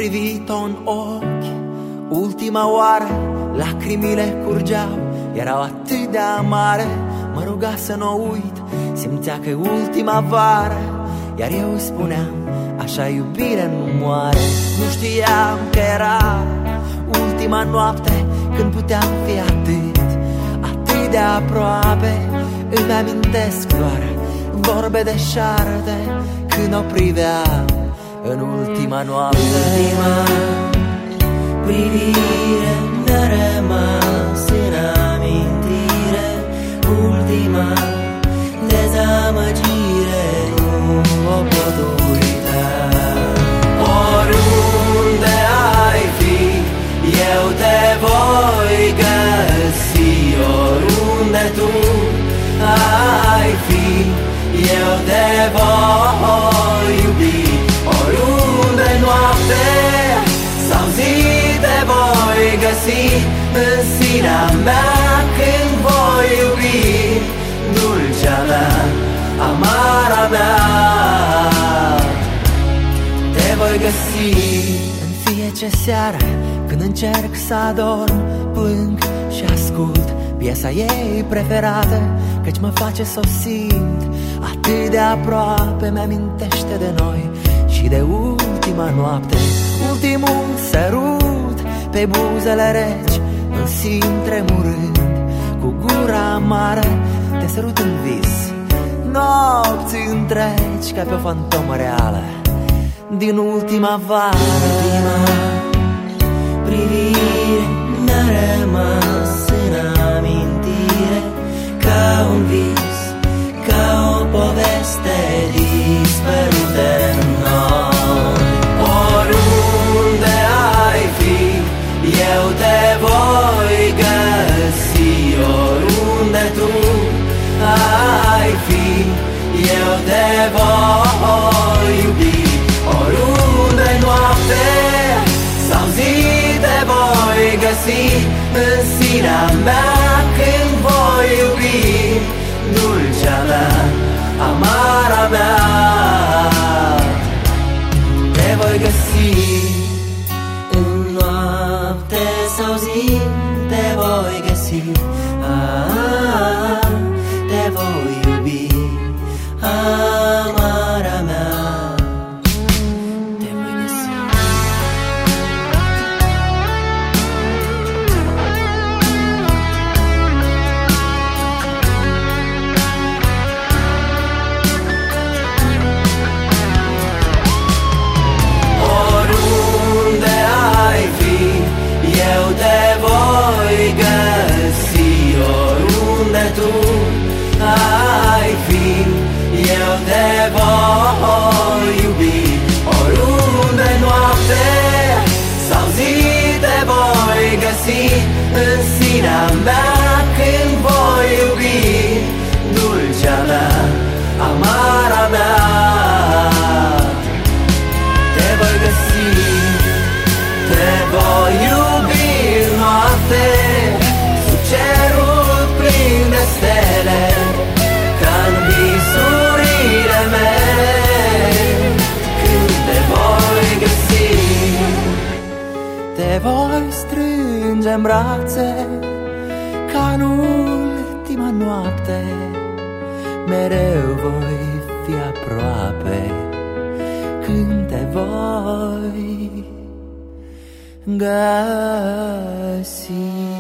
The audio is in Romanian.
privit-o în ochi ultima oară, lacrimile curgeau, erau atât de amare. Mă ruga să n-o uit, simțea că e ultima vară, iar eu îi spuneam, așa iubire nu moare. Nu știam că era ultima noapte, când puteam fi atât de aproape. Îmi amintesc doar vorbe de șarpe, când o priveam în ultima noapte. Ultima privire mi-a rămas în amintire, ultima dezamăgire, nu o pot uita. Oriunde ai fi, eu te voi găsi. Oriunde tu ai fi, eu te voi iubi. Oriunde noapte sau zi te voi găsi, în sinea mea când voi iubi. Dulcea mea, amara mea, te voi găsi. În fiecare seară când încerc să adorm, plâng și ascult piesa ei preferată, căci mă face să o simt atât de aproape. Mi-amintește de noi și de ultima noapte, ultimul sărut pe buzele reci. Îl simt tremurând cu gura amară, te sărut în vis nopți întregi, ca pe o fantomă reală din ultima vară. Ultima privire mi-a rămas în amintire, ca un vis, ca o poveste dispărută în noi. Oriunde ai fi, eu te voi găsi. Oriunde tu ai fi, eu te voi iubi. Oriunde noapte sau zi te voi găsi, în sinea mea când voi iubi. Dulcea mea, amara mea, te voi găsi. În noapte sau zi te voi găsi, te voi iubi, amara mea, te voi găsi. Oriunde ai fi, eu te voi găsi. Oriunde tu ai fi, eu te voi iubi. Oriunde noapte sau zi te voi găsi, în sinea mea când voi iubi. Dulcea mea, amara mea, te voi găsi. Te voi iubi noapte, sub cerul plin de stele, ca-n visurile mele. Când te voi găsi, te voi strânge în brațe, ca în ultima noapte. Mereu voi fi aproape, când te voi găsi.